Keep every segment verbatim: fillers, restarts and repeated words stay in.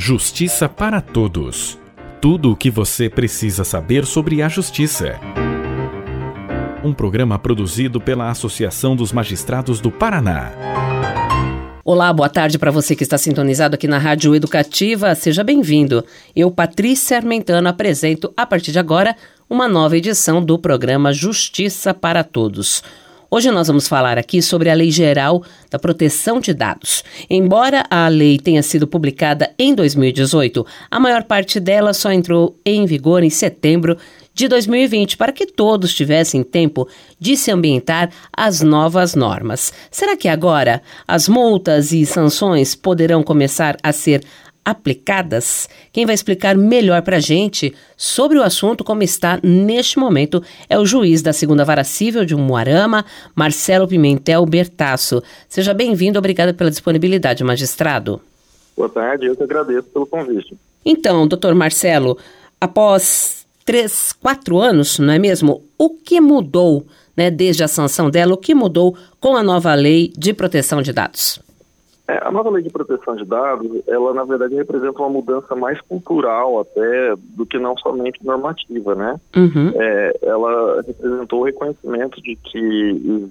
Justiça para Todos. Tudo o que você precisa saber sobre a justiça. Um programa produzido pela Associação dos Magistrados do Paraná. Olá, boa tarde para você que está sintonizado aqui na Rádio Educativa. Seja bem-vindo. Eu, Patrícia Armentano, apresento a partir de agora uma nova edição do programa Justiça para Todos. Hoje nós vamos falar aqui sobre a Lei Geral da Proteção de Dados. Embora a lei tenha sido publicada em dois mil e dezoito, a maior parte dela só entrou em vigor em setembro de dois mil e vinte, para que todos tivessem tempo de se ambientar às novas normas. Será que agora as multas e sanções poderão começar a ser aplicadas? Quem vai explicar melhor para a gente sobre o assunto, como está neste momento, é o juiz da segunda Vara Cível de Umuarama, Marcelo Pimentel Bertasso. Seja bem-vindo, obrigada pela disponibilidade, magistrado. Boa tarde, eu que agradeço pelo convite. Então, doutor Marcelo, após três, quatro anos, não é mesmo? O que mudou, né, desde a sanção dela, o que mudou com a nova lei de proteção de dados? É, a nova lei de proteção de dados, ela na verdade representa uma mudança mais cultural até do que não somente normativa, né? Uhum. É, ela representou o reconhecimento de que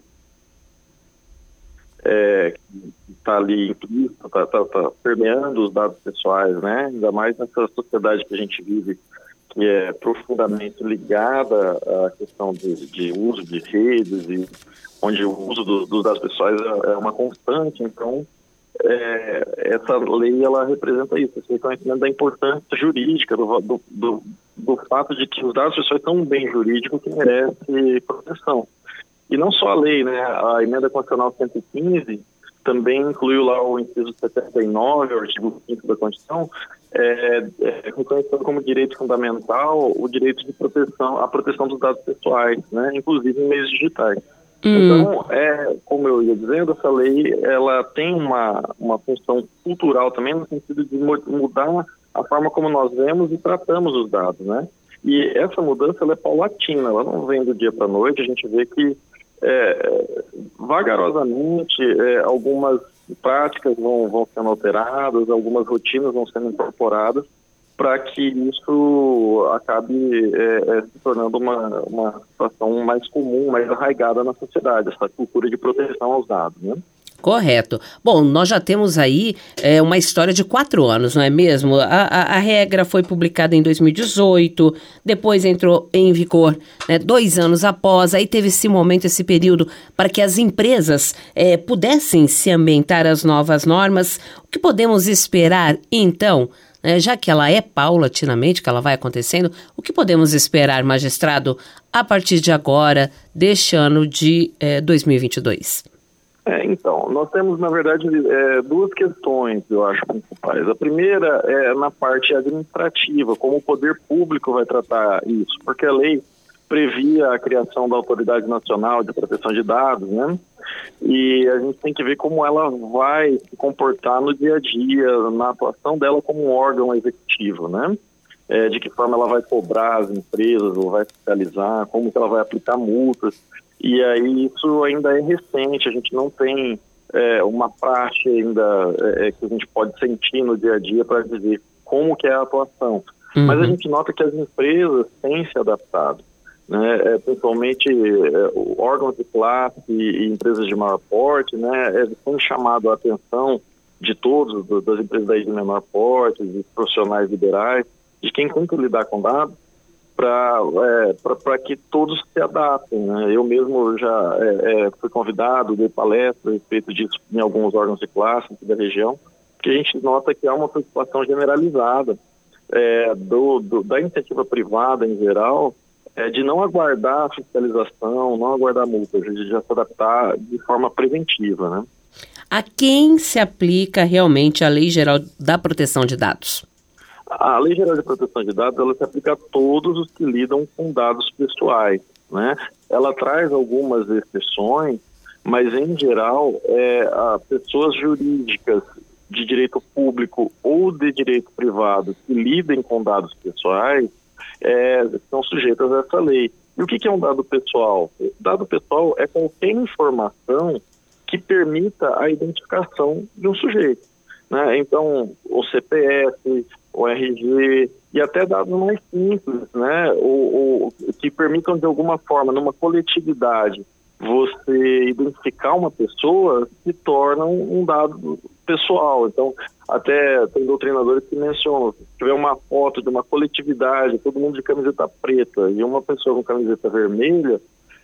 é, está ali implícito, está tá, tá permeando os dados pessoais, né? Ainda mais nessa sociedade que a gente vive, que é profundamente ligada à questão de, de uso de redes, e onde o uso do, dos dados pessoais é, é uma constante. Então, É, essa lei ela representa isso, esse reconhecimento da importância jurídica, do, do, do, do fato de que os dados pessoais são um bem jurídico que merece proteção. E não só a lei, né? A emenda constitucional cento e quinze também incluiu lá o inciso setenta e nove, o artigo quinto da Constituição, é, é, reconhecendo como direito fundamental o direito de proteção, a proteção dos dados pessoais, né? Inclusive em meios digitais. Hum. Então, é, como eu ia dizendo, essa lei ela tem uma, uma função cultural também, no sentido de mudar a forma como nós vemos e tratamos os dados, né? E essa mudança ela é paulatina, ela não vem do dia para a noite. A gente vê que é, vagarosamente é, algumas práticas vão, vão sendo alteradas, algumas rotinas vão sendo incorporadas, para que isso acabe é, é, se tornando uma, uma situação mais comum, mais arraigada na sociedade, essa cultura de proteção aos dados, né? Correto. Bom, nós já temos aí é, uma história de quatro anos, não é mesmo? A, a, a regra foi publicada em dois mil e dezoito, depois entrou em vigor, né, dois anos após, aí teve esse momento, esse período, para que as empresas é, pudessem se ambientar às novas normas. O que podemos esperar, então, né, já que ela é paulatinamente, que ela vai acontecendo, o que podemos esperar, magistrado, a partir de agora, deste ano de é, dois mil e vinte e dois? É, então, nós temos, na verdade, é, duas questões, eu acho, principais. A primeira é na parte administrativa, como o poder público vai tratar isso, porque a lei previa a criação da Autoridade Nacional de Proteção de Dados, né? E a gente tem que ver como ela vai se comportar no dia a dia, na atuação dela como um órgão executivo, né? É, de que forma ela vai cobrar as empresas, ou vai fiscalizar, como que ela vai aplicar multas. E aí isso ainda é recente, a gente não tem é, uma praxe ainda é, que a gente pode sentir no dia a dia para dizer como que é a atuação. Uhum. Mas a gente nota que as empresas têm se adaptado, né? É, principalmente é, órgãos de classe e, e empresas de maior porte, né? É, têm chamado a atenção de todos, do, das empresas de menor porte, de profissionais liberais, de quem tem que lidar com dados, para é, que todos se adaptem, né? Eu mesmo já é, é, fui convidado, dei palestra a respeito disso em alguns órgãos de classe da região, que a gente nota que há uma preocupação generalizada é, do, do, da iniciativa privada em geral, é, de não aguardar a fiscalização, não aguardar a multa, de já se adaptar de forma preventiva, né? A quem se aplica realmente a Lei Geral da Proteção de Dados? A Lei Geral de Proteção de Dados, ela se aplica a todos os que lidam com dados pessoais, né? Ela traz algumas exceções, mas em geral, é, a pessoas jurídicas de direito público ou de direito privado que lidem com dados pessoais é, são sujeitas a essa lei. E o que, que é um dado pessoal? Dado pessoal é qualquer informação que permita a identificação de um sujeito. né? Então, o C P F, o R G e até dados mais simples, né? O, o, que permitam de alguma forma, numa coletividade, você identificar uma pessoa, se torna um dado pessoal. Então, até tem doutrinadores que mencionam, se tiver uma foto de uma coletividade, todo mundo de camiseta preta e uma pessoa com camiseta vermelha,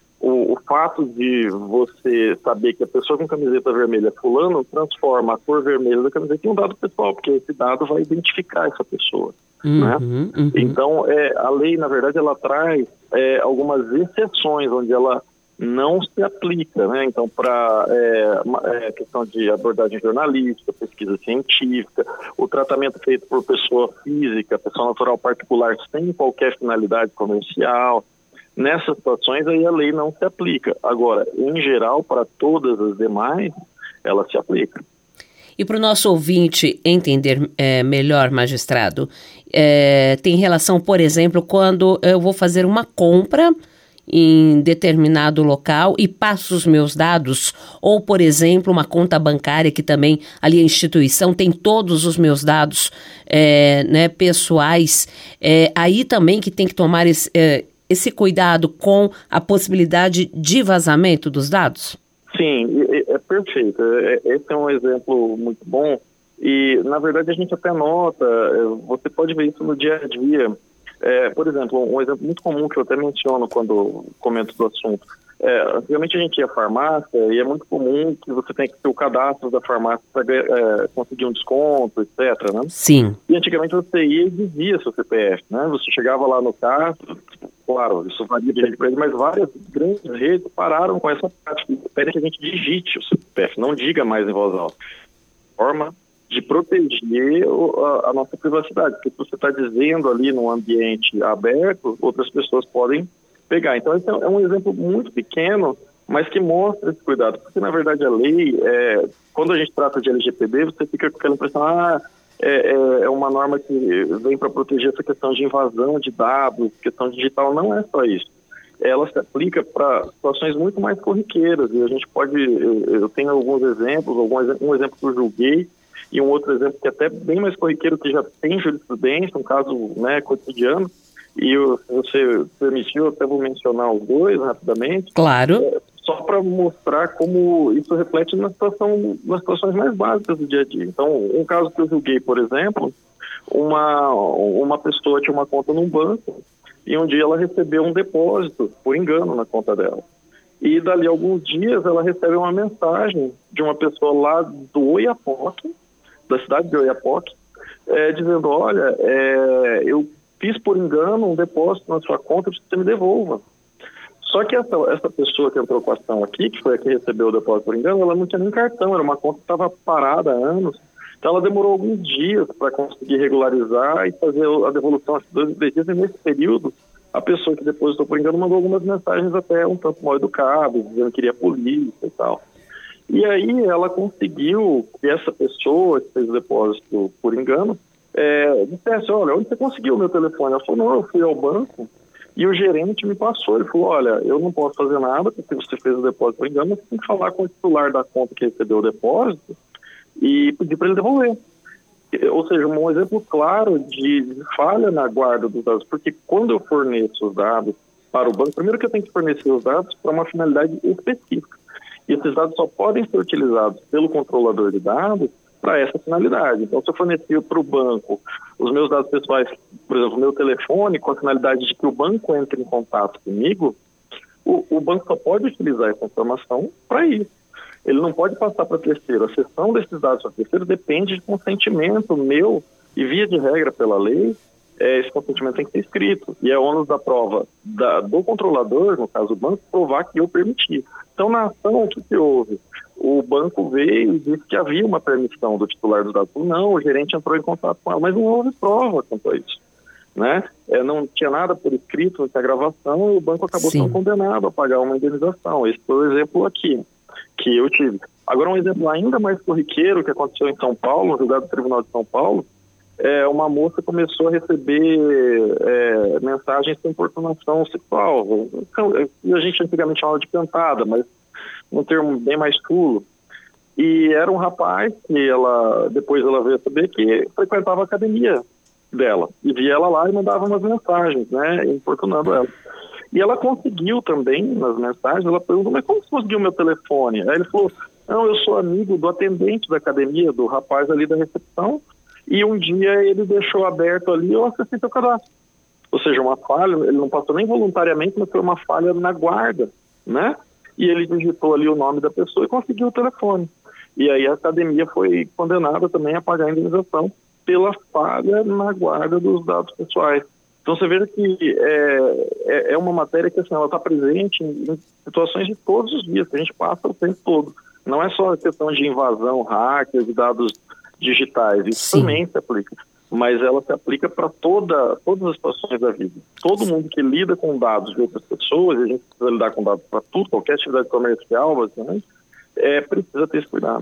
o, o fato de você saber que a pessoa com camiseta vermelha é fulano transforma a cor vermelha da camiseta em um dado pessoal, porque esse dado vai identificar essa pessoa. Uhum, né? Uhum. Então, é, a lei, na verdade, ela traz é, algumas exceções onde ela não se aplica, né? Então, para é, é, questão de abordagem jornalística, pesquisa científica, o tratamento feito por pessoa física, pessoa natural particular, sem qualquer finalidade comercial, nessas situações aí a lei não se aplica. Agora, em geral, para todas as demais, ela se aplica. E para o nosso ouvinte entender é, melhor, magistrado, é, tem relação, por exemplo, quando eu vou fazer uma compra em determinado local e passo os meus dados, ou, por exemplo, uma conta bancária que também ali a instituição tem todos os meus dados é, né, pessoais, é, aí também que tem que tomar esse, é, esse cuidado com a possibilidade de vazamento dos dados? Sim, é, é perfeito. Esse é um exemplo muito bom e, na verdade, a gente até nota, você pode ver isso no dia a dia. É, por exemplo, um exemplo muito comum que eu até menciono quando comento do assunto. É, antigamente a gente ia à farmácia e é muito comum que você tenha que ter o cadastro da farmácia para é, conseguir um desconto, etcétera, né? Sim. E antigamente você ia e dizia seu C P F, né? Você chegava lá no caixa, claro, isso varia de rede para rede, mas várias grandes redes pararam com essa prática. Pedem que a gente digite o C P F, não diga mais em voz alta. Forma de proteger a, a nossa privacidade, porque se você está dizendo ali num ambiente aberto, outras pessoas podem pegar. Então, esse é um exemplo muito pequeno, mas que mostra esse cuidado, porque na verdade a lei, é, quando a gente trata de L G P D, você fica com aquela impressão, ah, é, é uma norma que vem para proteger essa questão de invasão de dados, questão digital, não é só isso. Ela se aplica para situações muito mais corriqueiras, e a gente pode, eu, eu tenho alguns exemplos, alguns, um exemplo que eu julguei, e um outro exemplo que é até bem mais corriqueiro, que já tem jurisprudência, um caso, né, cotidiano, e eu, se você permitiu, eu até vou mencionar os dois rapidamente. Claro. É, só para mostrar como isso reflete na situação, nas situações mais básicas do dia a dia. Então, um caso que eu julguei, por exemplo, uma, uma pessoa tinha uma conta num banco e um dia ela recebeu um depósito, por engano, na conta dela. E dali a alguns dias ela recebe uma mensagem de uma pessoa lá do Oiapoque, da cidade de Oiapoque, é, dizendo, olha, é, eu fiz por engano um depósito na sua conta, você me devolva. Só que essa, essa pessoa que entrou com a ação aqui, que foi a que recebeu o depósito por engano, ela não tinha nem cartão, era uma conta que estava parada há anos, então ela demorou alguns dias para conseguir regularizar e fazer a devolução, acho que dois, três dias, e nesse período, a pessoa que depositou por engano mandou algumas mensagens até um tanto mal educadas, dizendo que iria a polícia e tal. E aí ela conseguiu que essa pessoa que fez o depósito por engano é, dissesse, olha, onde você conseguiu o meu telefone? Ela falou, não, eu fui ao banco e o gerente me passou. Ele falou, olha, eu não posso fazer nada porque você fez o depósito por engano, mas você tem que falar com o titular da conta que recebeu o depósito e pedir para ele devolver. Ou seja, um exemplo claro de falha na guarda dos dados, porque quando eu forneço os dados para o banco, primeiro que eu tenho que fornecer os dados para uma finalidade específica. E esses dados só podem ser utilizados pelo controlador de dados para essa finalidade. Então, se eu fornecer para o banco os meus dados pessoais, por exemplo, o meu telefone, com a finalidade de que o banco entre em contato comigo, o, o banco só pode utilizar essa informação para isso. Ele não pode passar para terceiro. A cessão desses dados para terceiro depende de consentimento meu e, via de regra, pela lei, é, esse consentimento tem que ser escrito. E é ônus da prova da, do controlador, no caso do banco, provar que eu permiti. Então, na ação, o que, que houve? O banco veio e disse que havia uma permissão do titular dos dados. Não, o gerente entrou em contato com ela, mas não houve prova quanto a isso. Né? É, não tinha nada por escrito nessa gravação e o banco acabou Sim. sendo condenado a pagar uma indenização. Esse foi o exemplo aqui que eu tive. Agora, um exemplo ainda mais corriqueiro que aconteceu em São Paulo, no julgado do Tribunal de São Paulo, é, uma moça começou a receber é, mensagens com importunação sexual. A gente antigamente chamava de cantada, mas um termo bem mais chulo. E era um rapaz que ela, depois ela veio saber que frequentava a academia dela. E via ela lá e mandava umas mensagens, né, importunando ela. E ela conseguiu também, nas mensagens, ela perguntou, mas como você conseguiu meu telefone? Aí ele falou, não, eu sou amigo do atendente da academia, do rapaz ali da recepção, e um dia ele deixou aberto ali, eu acessei seu cadastro. Ou seja, uma falha, ele não passou nem voluntariamente, mas foi uma falha na guarda, né? E ele digitou ali o nome da pessoa e conseguiu o telefone. E aí a academia foi condenada também a pagar a indenização pela falha na guarda dos dados pessoais. Então você vê que é, é uma matéria que assim, ela está presente em, em situações de todos os dias, que a gente passa o tempo todo. Não é só a questão de invasão, hackers de dados digitais, isso Sim. também se aplica. Mas ela se aplica para toda, todas as situações da vida. Todo mundo que lida com dados de outras pessoas, e a gente precisa lidar com dados para tudo, qualquer atividade comercial, basicamente, é, precisa ter esse cuidado.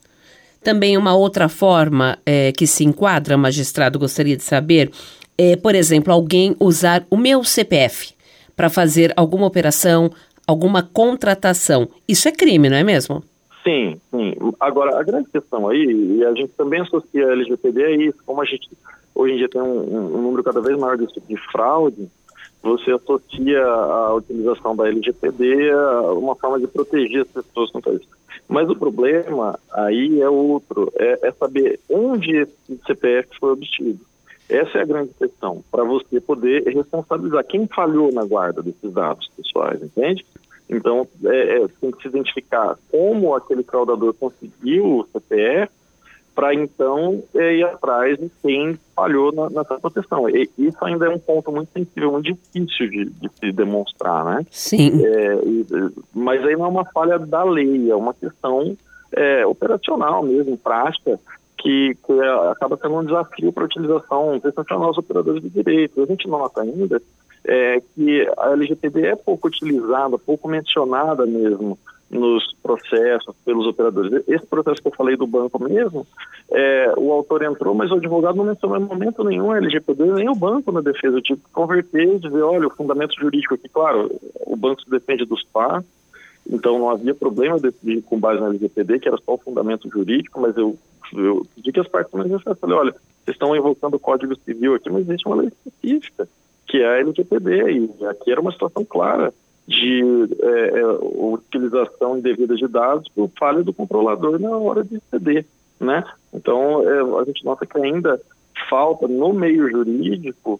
Também uma outra forma é, que se enquadra, magistrado, gostaria de saber, é, por exemplo, alguém usar o meu C P F para fazer alguma operação, alguma contratação. Isso é crime, não é mesmo? Sim, sim. Agora, a grande questão aí, e a gente também associa a L G P D a isso, como a gente hoje em dia tem um, um número cada vez maior desse tipo de fraude, você associa a utilização da L G P D a uma forma de proteger as pessoas contra isso. Mas o problema aí é outro, é, é saber onde esse C P F foi obtido. Essa é a grande questão, para você poder responsabilizar quem falhou na guarda desses dados pessoais, entende? Então, é, é, tem que se identificar como aquele fraudador conseguiu o C P F para, então, é, ir atrás de quem falhou na, nessa proteção. E isso ainda é um ponto muito sensível, muito difícil de, de se demonstrar, né? Sim. É, e, mas aí não é uma falha da lei, é uma questão é, operacional mesmo, prática, que, que é, acaba sendo um desafio para a utilização sensacional dos operadores de direito. A gente nota ainda é, que a L G P D é pouco utilizada, pouco mencionada mesmo nos processos pelos operadores. Esse processo que eu falei do banco mesmo, é, o autor entrou, mas o advogado não mencionou em momento nenhum a L G P D, nem o banco na defesa. Eu tive que converter e dizer, olha, o fundamento jurídico aqui, claro, o banco se defende dos par, então não havia problema de decidir com base na L G P D, que era só o fundamento jurídico, mas eu, eu pedi que as partes também eu falei, olha, vocês estão invocando o Código Civil aqui, mas existe uma lei específica, que é a L G P D, e aqui era uma situação clara de é, é, utilização indevida de dados por falha do controlador na hora de ceder, né? Então, é, a gente nota que ainda falta no meio jurídico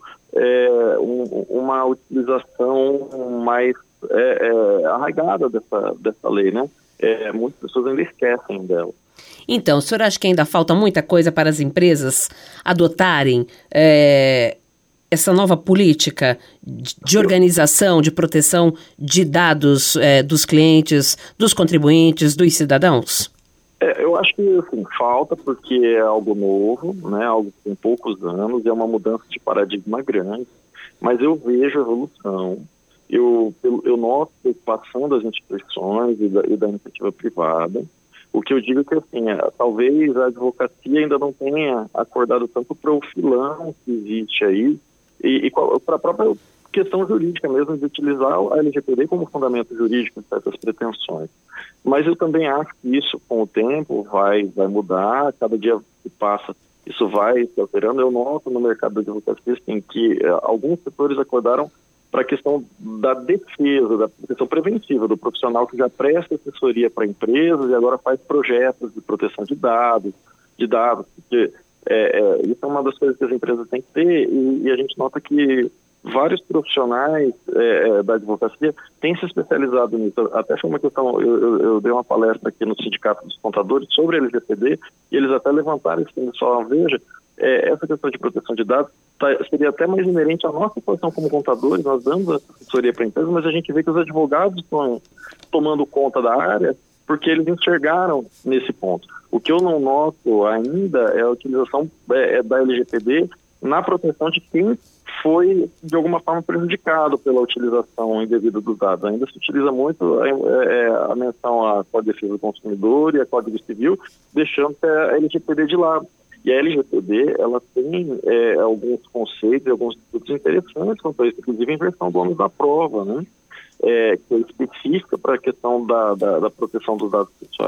é, um, uma utilização mais é, é, arraigada dessa, dessa lei, né? É, muitas pessoas ainda esquecem dela. Então, o senhor acha que ainda falta muita coisa para as empresas adotarem é, essa nova política de organização, de proteção de dados é, dos clientes, dos contribuintes, dos cidadãos? É, eu acho que assim, falta porque é algo novo, né, algo que tem poucos anos, e é uma mudança de paradigma grande, mas eu vejo evolução, eu, eu, eu noto preocupação das instituições e da, e da iniciativa privada. O que eu digo é que assim, é, talvez a advocacia ainda não tenha acordado tanto para o filão que existe aí, e, e para a própria questão jurídica mesmo, de utilizar a L G P D como fundamento jurídico de certas pretensões. Mas eu também acho que isso, com o tempo, vai, vai mudar, cada dia que passa, isso vai se alterando. Eu noto no mercado da advocacia assim, que eh, alguns setores acordaram para a questão da defesa, da questão preventiva, do profissional que já presta assessoria para empresas e agora faz projetos de proteção de dados, de dados, porque é, é, isso é uma das coisas que as empresas têm que ter, e, e a gente nota que vários profissionais é, da advocacia têm se especializado nisso. Até foi uma questão, eu, eu, eu dei uma palestra aqui no Sindicato dos Contadores sobre a L G P D, e eles até levantaram isso, pessoal, veja, é, essa questão de proteção de dados tá, seria até mais inerente à nossa situação como contadores, nós damos assessoria para a empresa, mas a gente vê que os advogados estão tomando conta da área porque eles enxergaram nesse ponto. O que eu não noto ainda é a utilização é, da L G P D na proteção de quem foi, de alguma forma, prejudicado pela utilização indevida dos dados. Ainda se utiliza muito é, é, a menção à Código de Defesa do Consumidor e a Código Civil, deixando a L G P D de lado. E a L G P D, ela tem é, alguns conceitos, alguns estudos interessantes quanto a isso, inclusive a inversão do ônus da prova, né? É, que é específica para a questão da, da, da proteção dos dados pessoais.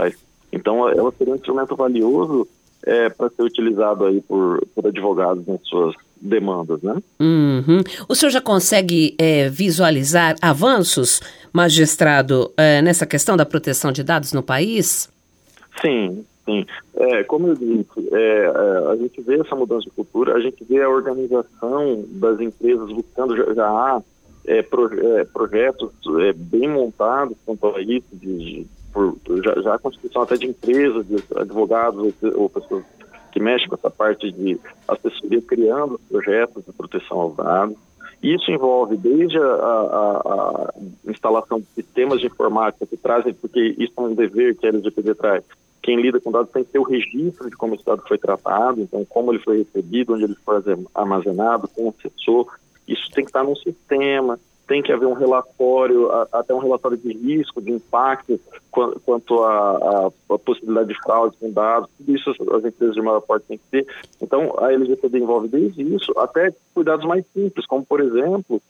Então, ela seria um instrumento valioso é, para ser utilizado aí por, por advogados nas suas demandas, né? Uhum. O senhor já consegue é, visualizar avanços, magistrado, é, nessa questão da proteção de dados no país? Sim, sim. É, como eu disse, é, a gente vê essa mudança de cultura, a gente vê a organização das empresas buscando, já, já há é, proje- é, projetos é, bem montados quanto a isso, de, de, por, já, já a constituição até de empresas, de advogados ou, ou pessoas que mexem com essa parte de assessoria, criando projetos de proteção aos dados. Isso envolve desde a, a, a instalação de sistemas de informática que trazem, porque isso é um dever que a L G P D traz. Quem lida com dados tem que ter o registro de como esse dado foi tratado, então como ele foi recebido, onde ele foi armazenado, quem acessou. Isso tem que estar num sistema, tem que haver um relatório, até um relatório de risco, de impacto, quanto à possibilidade de fraude com dados. Tudo isso as empresas de maior porte têm que ter. Então, a L G P D envolve desde isso até cuidados mais simples, como, por exemplo,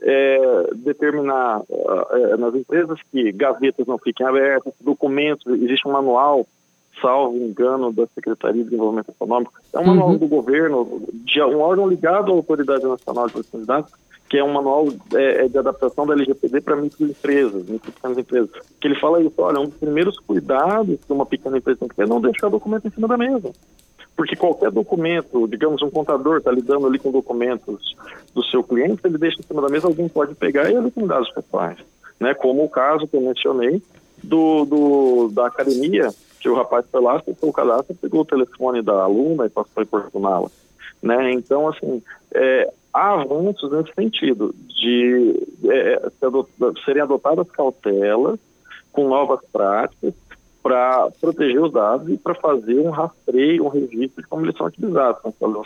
é, determinar é, nas empresas que gavetas não fiquem abertas, documentos, existe um manual, salvo engano, da Secretaria de Desenvolvimento Econômico, é um manual uhum. do governo, de um órgão ligado à Autoridade Nacional de Proteção de Dados, que é um manual é, de adaptação da L G P D para microempresas, micro pequenas empresas, que ele fala isso, olha, um dos primeiros cuidados que uma pequena empresa tem que ter é não deixar documento em cima da mesa. Porque qualquer documento, digamos, um contador está lidando ali com documentos do seu cliente, ele deixa em cima da mesa, alguém pode pegar e ele tem dados pessoais, né? Como o caso que eu mencionei do, do, da academia, que o rapaz foi lá, fez o cadastro, pegou o telefone da aluna e passou a importuná-la, né? Então, assim, é, há avanços nesse sentido, de é, serem adotadas cautelas com novas práticas para proteger os dados e para fazer um rastreio, um registro de como eles são utilizados,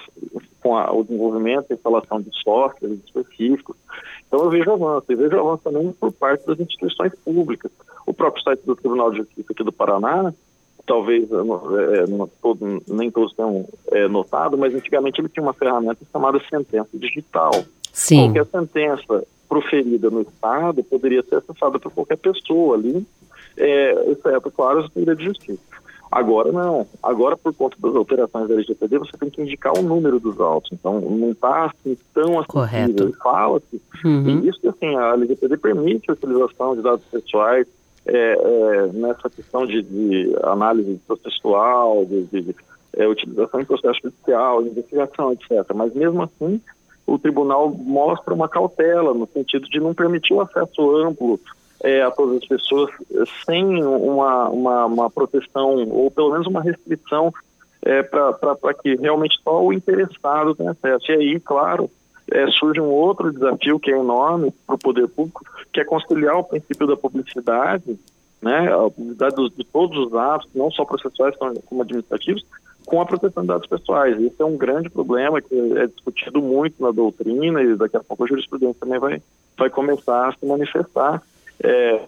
com a, o desenvolvimento e instalação de softwares específicos. Então eu vejo avanço, e vejo avanço também por parte das instituições públicas. O próprio site do Tribunal de Justiça aqui do Paraná, talvez é, não, todo, nem todos tenham é, notado, mas antigamente ele tinha uma ferramenta chamada sentença digital. Sim. Qualquer sentença proferida no Estado poderia ser acessada por qualquer pessoa ali, é, exceto, claro, a Secretaria de Justiça. Agora não. Agora, por conta das alterações da L G P D, você tem que indicar o número dos autos. Então, não está assim, tão acessível. Fala-se. Uhum. E isso, assim, a L G P D permite a utilização de dados pessoais é, é, nessa questão de, de análise processual, de, de é, utilização em processo judicial, investigação, etcétera. Mas, mesmo assim, o tribunal mostra uma cautela no sentido de não permitir o acesso amplo É, a todas as pessoas sem uma, uma, uma proteção ou pelo menos uma restrição é, para que realmente só o interessado tenha acesso. E aí, claro, é, surge um outro desafio que é enorme para o poder público, que é conciliar o princípio da publicidade, né, a publicidade dos, de todos os atos, não só processuais como administrativos, com a proteção de dados pessoais. Esse é um grande problema que é discutido muito na doutrina e daqui a pouco a jurisprudência também vai, vai começar a se manifestar. É,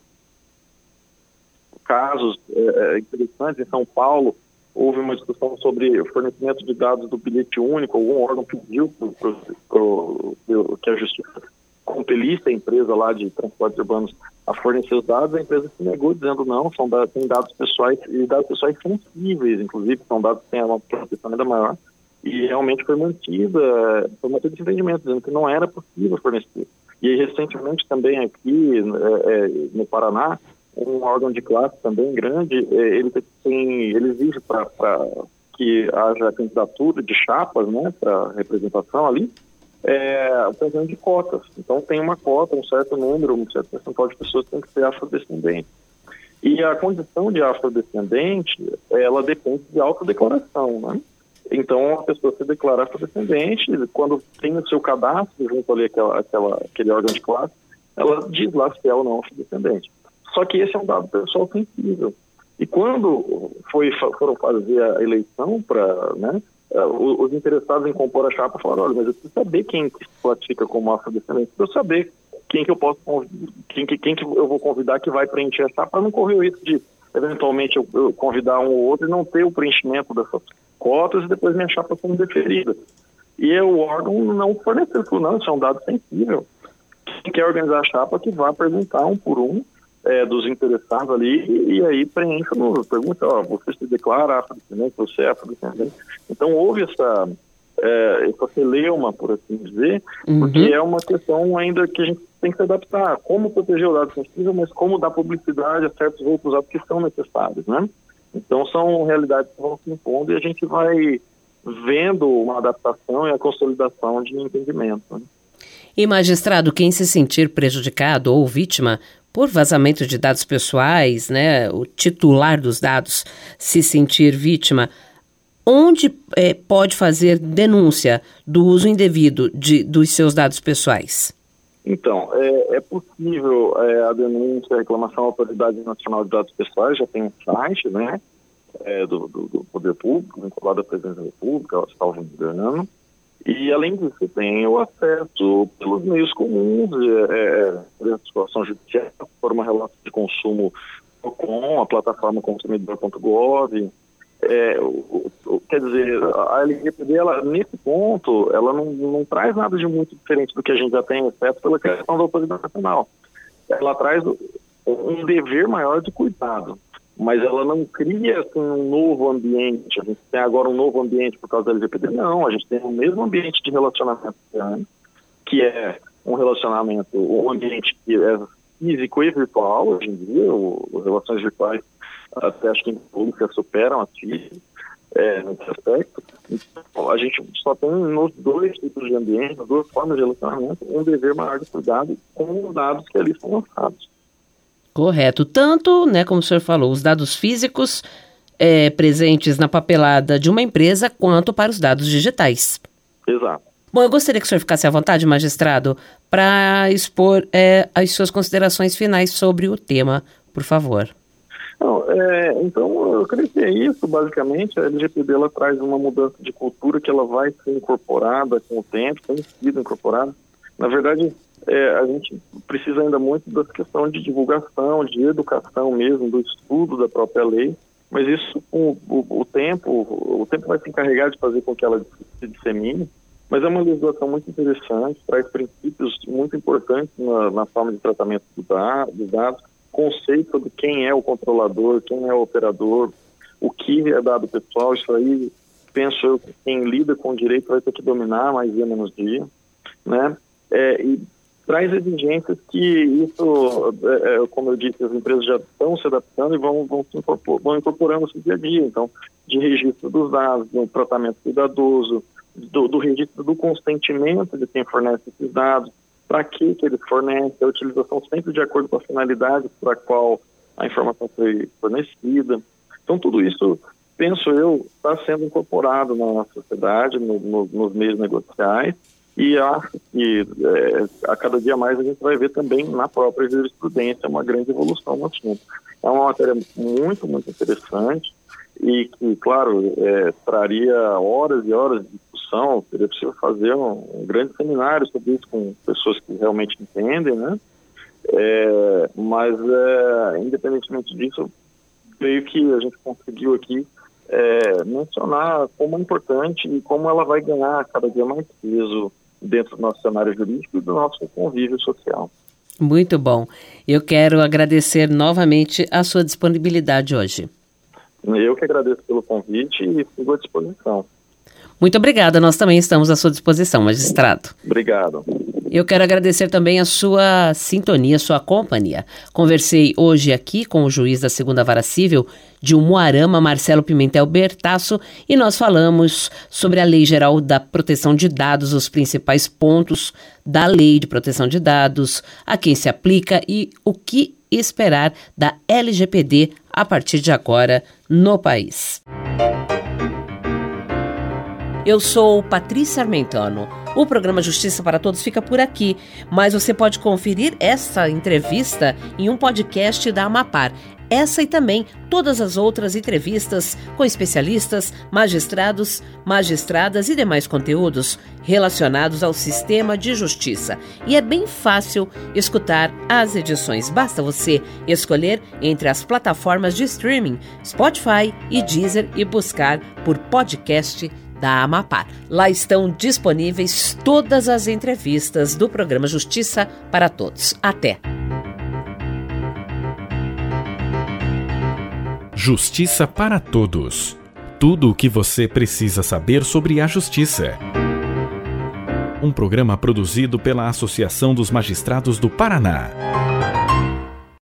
casos é, interessantes. Em São Paulo houve uma discussão sobre o fornecimento de dados do bilhete único. Algum órgão pediu pro, pro, pro, pro, que a justiça compelisse a empresa lá de transportes urbanos a fornecer os dados. A empresa se negou, dizendo não, são dados, tem dados pessoais e dados pessoais sensíveis, inclusive são dados que têm uma proteção ainda maior, e realmente foi mantida foi mantido esse entendimento, dizendo que não era possível fornecer. E recentemente também aqui é, é, no Paraná, um órgão de classe também grande, é, ele, tem, ele exige para que haja candidatura de chapas, né, para representação ali, é, o presente de cotas. Então tem uma cota, um certo número, um certo percentual de pessoas que tem que ser afrodescendente. E a condição de afrodescendente, ela depende de autodeclaração, né? Então, a pessoa se declarar afrodescendente, quando tem o seu cadastro junto ali aquela, aquela, aquele órgão de classe, ela diz lá se é ou não afrodescendente. Só que esse é um dado pessoal sensível. E quando foi, foram fazer a eleição para, né, os interessados em compor a chapa falaram, olha, mas eu preciso saber quem se classifica como afrodescendente, para eu saber quem que eu posso quem que, quem que eu vou convidar que vai preencher a chapa, para não correr o risco de, eventualmente, eu, eu convidar um ou outro e não ter o preenchimento dessas cotas e depois minha chapa sendo deferida. E o órgão não forneceu, falou, não, isso é um dado sensível. Quem quer organizar a chapa que vá perguntar um por um é, dos interessados ali, e, e aí preenche no pergunta, ó, você se declara afrodescendente, você é afrodescendente. Então houve essa, é, essa celeuma, por assim dizer, uhum. porque é uma questão ainda que a gente tem que se adaptar. Como proteger o dado sensível, mas como dar publicidade a certos outros dados que são necessários, né? Então são realidades que vão se impondo e a gente vai vendo uma adaptação e a consolidação de entendimento, né? E, magistrado, quem se sentir prejudicado ou vítima por vazamento de dados pessoais, né, o titular dos dados se sentir vítima, onde é, pode fazer denúncia do uso indevido de, dos seus dados pessoais? Então, é, é possível é, a denúncia, a reclamação à Autoridade Nacional de Dados Pessoais, já tem um site, né, é, do, do, do Poder Público, vinculado à Presidência da República, salvo engano. E, além disso, tem o acesso pelos meios comuns, é, é, a situação judicial, forma relato de consumo com a plataforma consumidor ponto gov. É, o, o, quer dizer, a L G P D, ela, nesse ponto, ela não, não traz nada de muito diferente do que a gente já tem, exceto pela questão da autoridade nacional. Ela traz um dever maior de cuidado, mas ela não cria assim, um novo ambiente. A gente tem agora um novo ambiente por causa da L G P D. Não, a gente tem o mesmo ambiente de relacionamento, que é um relacionamento, um ambiente que é físico e virtual, hoje em dia, as relações virtuais até acho que em pública superam as físicas é, nesse aspecto. Então, a gente só tem nos dois tipos de ambiente, nas duas formas de relacionamento, um dever maior de cuidado com os dados que ali são lançados. Correto. Tanto, né, como o senhor falou, os dados físicos é, presentes na papelada de uma empresa, quanto para os dados digitais. Exato. Bom, eu gostaria que o senhor ficasse à vontade, magistrado, para expor é, as suas considerações finais sobre o tema, por favor. Não, é, então, eu creio que é isso, basicamente. A L G P D ela traz uma mudança de cultura que ela vai ser incorporada com o tempo, tem sido incorporada. Na verdade, é, a gente precisa ainda muito da questão de divulgação, de educação mesmo, do estudo da própria lei, mas isso, com o, o, o tempo, o tempo vai se encarregar de fazer com que ela se dissemine. Mas é uma legislação muito interessante, traz princípios muito importantes na, na forma de tratamento do da, dos dados, conceito sobre quem é o controlador, quem é o operador, o que é dado pessoal. Isso aí, penso eu, que quem lida com o direito vai ter que dominar mais dia menos dia, né? É, e traz exigências que isso, é, como eu disse, as empresas já estão se adaptando e vão, vão, se incorpor, vão incorporando no dia a dia. Então, de registro dos dados, do tratamento cuidadoso, do, do registro do consentimento de quem fornece esses dados, para que que eles fornecem, a utilização sempre de acordo com a finalidade para a qual a informação foi fornecida. Então, tudo isso, penso eu, está sendo incorporado na sociedade, no, no, nos meios negociais, e acho que é, a cada dia mais a gente vai ver também na própria jurisprudência uma grande evolução no assunto. É uma matéria muito, muito interessante e que, claro, é, traria horas e horas de discussão. Seria possível fazer um, um grande seminário sobre isso com pessoas que realmente entendem, né? É, mas, é, independentemente disso, creio que a gente conseguiu aqui é, mencionar como é importante e como ela vai ganhar cada dia mais peso dentro do nosso cenário jurídico e do nosso convívio social. Muito bom. Eu quero agradecer novamente a sua disponibilidade hoje. Eu que agradeço pelo convite e fico à disposição. Muito obrigada, nós também estamos à sua disposição, magistrado. Obrigado. Eu quero agradecer também a sua sintonia, a sua companhia. Conversei hoje aqui com o juiz da segunda Vara Civil de Umuarama, Marcelo Pimentel Bertasso, e nós falamos sobre a Lei Geral da Proteção de Dados, os principais pontos da Lei de Proteção de Dados, a quem se aplica e o que esperar da L G P D a partir de agora no país. Eu sou Patrícia Armentano. O programa Justiça para Todos fica por aqui, mas você pode conferir essa entrevista em um podcast da Amapar. Essa e também todas as outras entrevistas com especialistas, magistrados, magistradas e demais conteúdos relacionados ao sistema de justiça. E é bem fácil escutar as edições. Basta você escolher entre as plataformas de streaming, Spotify e Deezer e buscar por podcast da Amapar. Lá estão disponíveis todas as entrevistas do programa Justiça para Todos. Até! Justiça para Todos. Tudo o que você precisa saber sobre a justiça. Um programa produzido pela Associação dos Magistrados do Paraná.